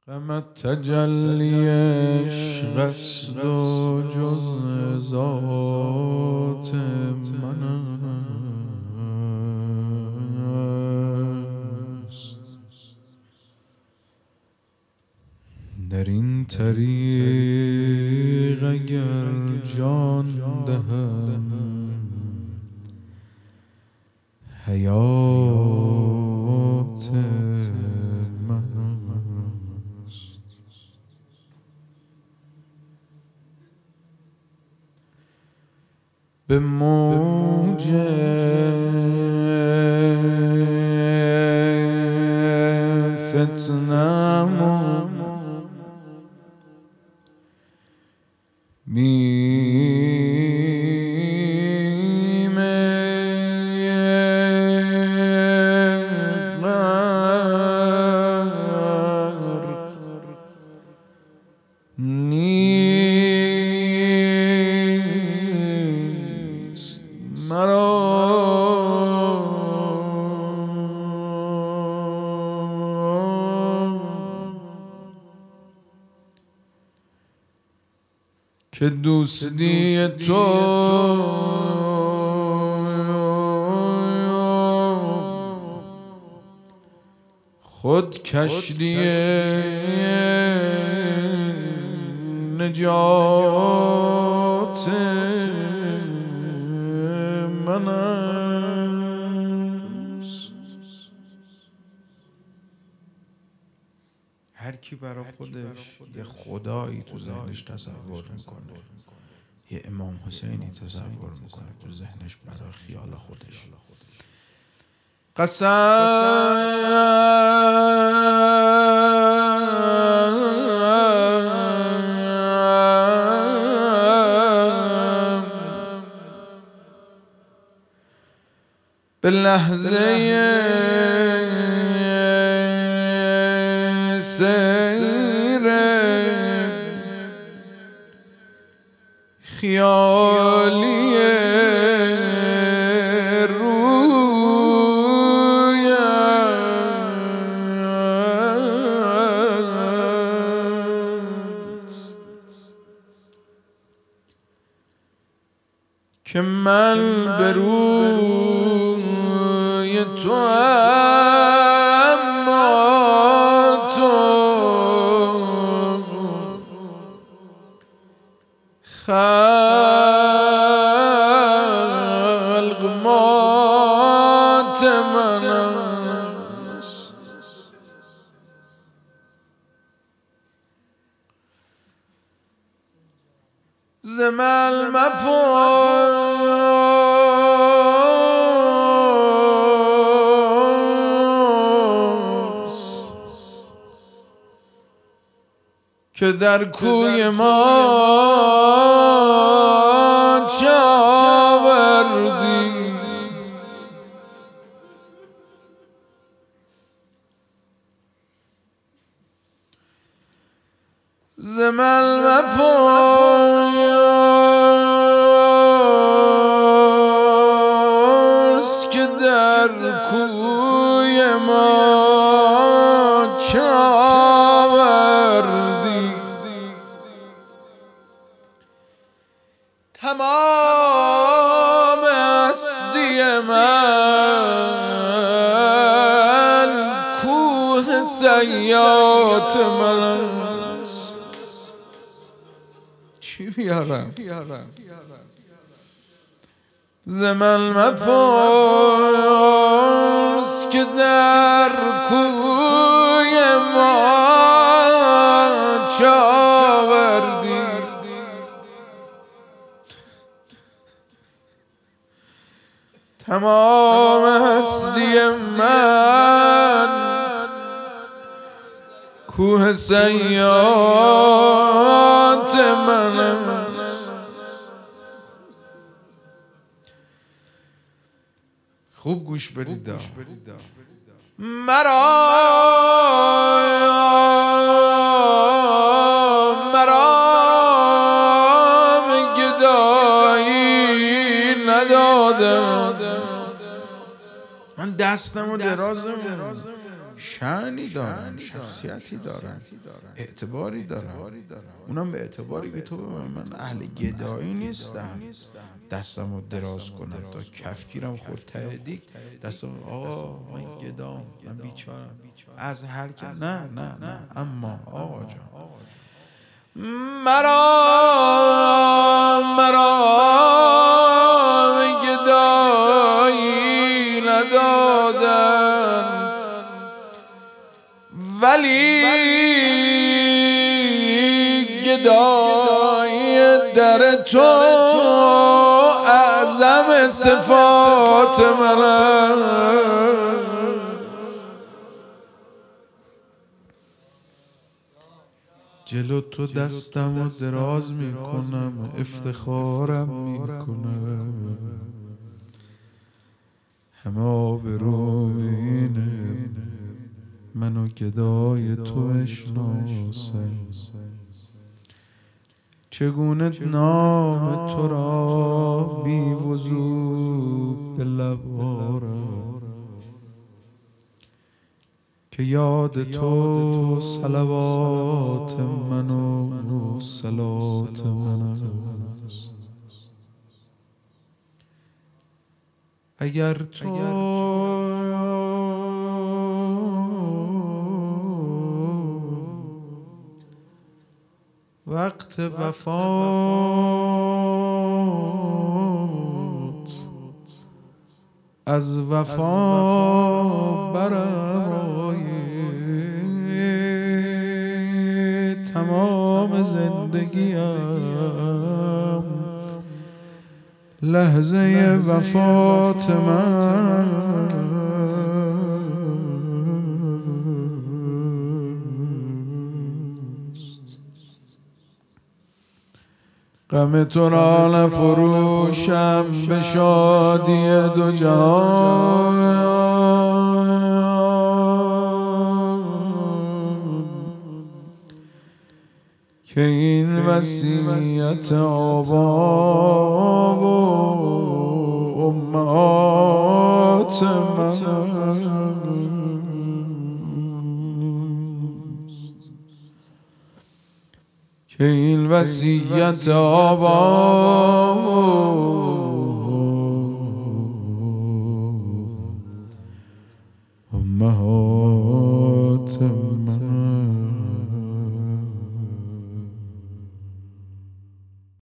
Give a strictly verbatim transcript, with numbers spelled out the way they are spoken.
غمت تجلیش قصد و جز ذات من است. در این طریق اگر جان دهم حیات من است. به موج فتنم و بیم غرق نیست مرا. که دوستی تو خود کشتی نجات من است. هر کی برای خودش یه خدایی تو ذهنش تصور میکنه، یه امام حسینی تصور میکنه تو ذهنش برای خیال خودش. قسم به لحظه سیر خیالی که من به روی تو اما تو خلق مات من است. ز من مپرس که در کوی ما چه آوردی. ز من مپرس که در کوی ما چه آوردی. تمام هستی من کوه سیات من است. چی بیارم؟ ز من مپرس که در کوی ما چه آوردی. تمام هستی من کوه سیات من است. خوب گوش بدید. مرا مرام گدایی ندادم. من دستمو دراز شأنی دارن، شخصیتی دارن، اعتباری دارن. اونم به اعتباری که تو به من اهل گدایی نیستم دستم رو دراز کنم تا کفگیرم خود تهدیک دستم آقا من گدام، من بیچارم از هر که نه نه نه. اما آقا جان مرا مرا گدایی ندادند ولی گدایی در تو اعظم صفات من است. جلو تو دستم و دراز میکنم، افتخارم میکنم، همه آبرو اینه منو گدای تو اشناسم. چگونه نام تو را بی وضو به لب آرم که یاد تو صلوات من و صلات من است. اگر تو وقت وفات از وفا برای تمام زندگیم لحظه وفات من غم تو را نفروشم به شادی دو جهان که این وصیت آبا و امهات من که این وصیت آبا